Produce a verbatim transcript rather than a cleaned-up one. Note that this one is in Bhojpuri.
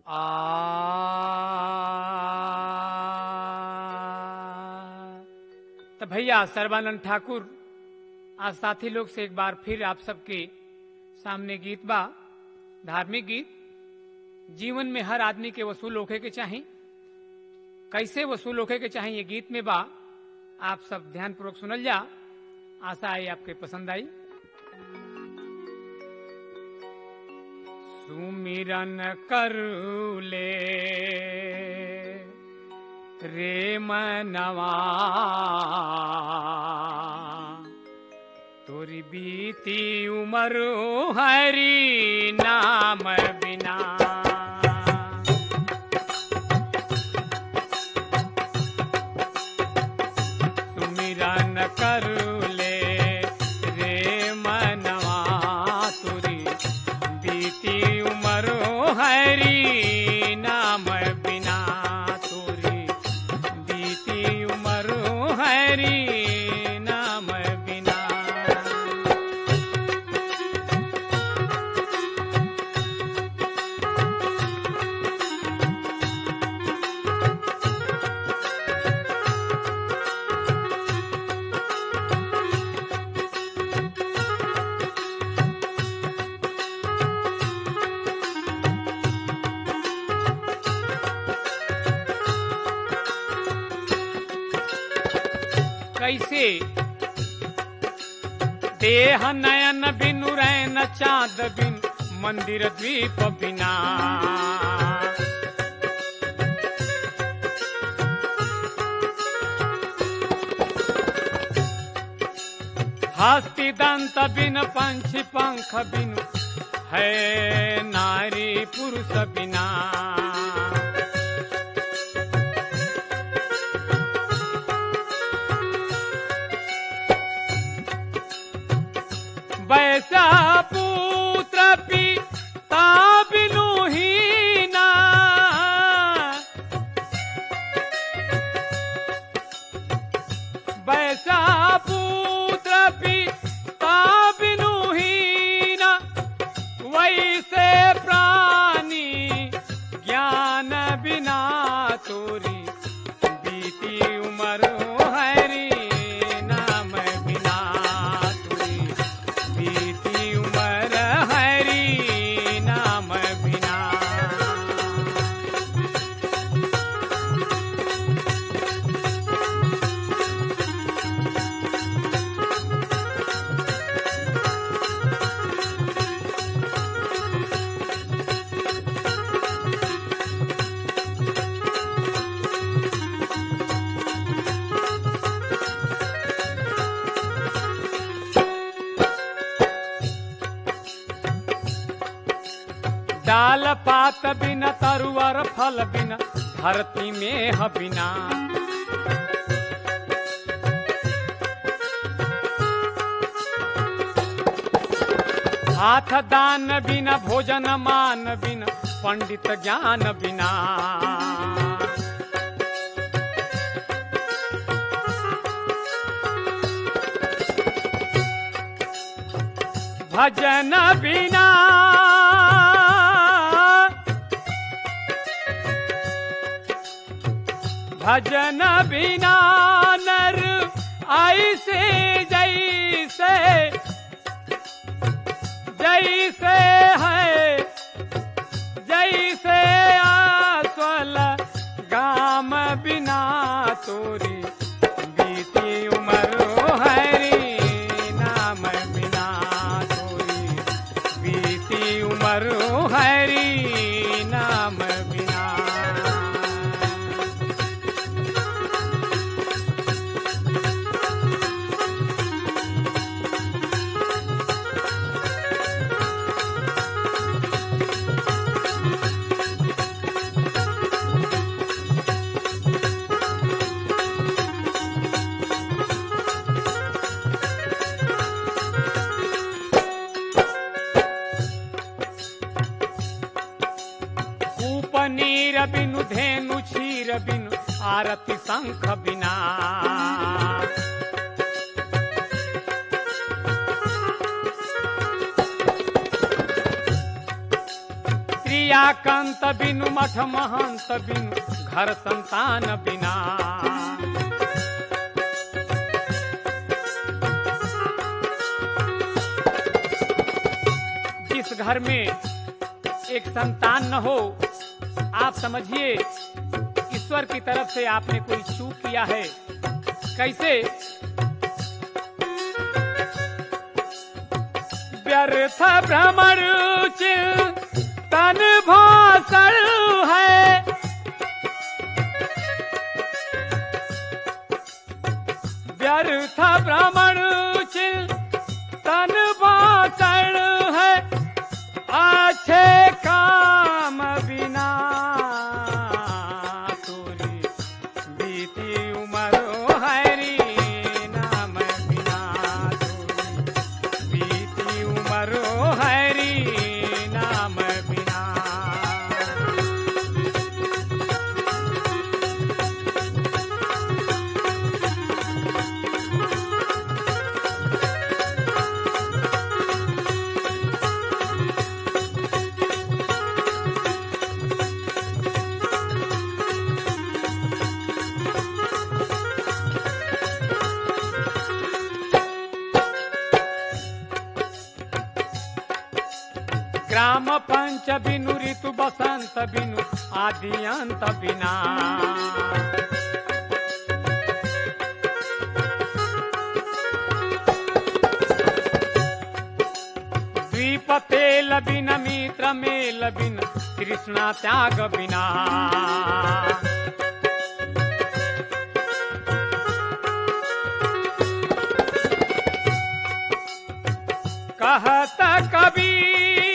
आ तो भैया सर्बानंद ठाकुर आज साथी लोग से एक बार फिर आप सबके सामने गीत बा, धार्मिक गीत। जीवन में हर आदमी के वसूल होके के चाही, कैसे वसूल होके के चाही ये गीत में बा। आप सब ध्यान पूर्वक सुनल जा, आशा है आपके पसंद आई। सुमिरन करू ले रे मनवा, तोरी बीती उमर हरि नाम बिना। सुमिरन करू ले रे मनवा, तोरी बीती उमर हरि नाम बिना, तोरी बीती उमर हरि नाम बिना। कैसे देह नयन बिनु रैन चाँद बिन, मंदिर द्वीप बिना। हस्ती दंत बिन पंछी पंख बिनु, है नारी पुरुष बिना। वैसा पुत्र पिता बिनु हीना, वैसा पुत्र पिता बिनु हीना। वैसे प्राणी ज्ञान बिना, तोरी बीती उमर हरि नाम बिना, तोरी बीती उमर हरि नाम बिना। डाल पात बिना, तरुवर फल बिना, धरती में ह बिना। हाथ दान बिना, भोजन मान बिना, पंडित ज्ञान बिना। भजन बिना, भजन बिना नर ऐसे जैसे, जैसे है जैसे आस्वल गाम बिना, तोरी बीती उमर हरि नाम बिना, तोरी बीती उमर हरि नाम बिना। नीर बिनु धेनु क्षीर बिनु, आरती शंख बिना। भैया कंत बिनु मठ महंत बिनु घर संतान बिना। जिस घर में एक संतान न हो, आप समझिए ईश्वर की तरफ से आपने कोई चूक किया है। कैसे? व्यर्थ भ्रमण चिंतन भाषण है, व्यर्थ भ्रमण चिंतन भाषण है, अच्छे काम बिना तोरी बीती उमर हरि नाम बिना, तोरी बीती उमर हरि नाम बिना। ग्राम पंच बिनु ऋतु बसंत बिनु आदि अंत बिना। द्वीप तेल बिन मित्र मेल बिन कृष्णा त्याग बिना। कहत कबीर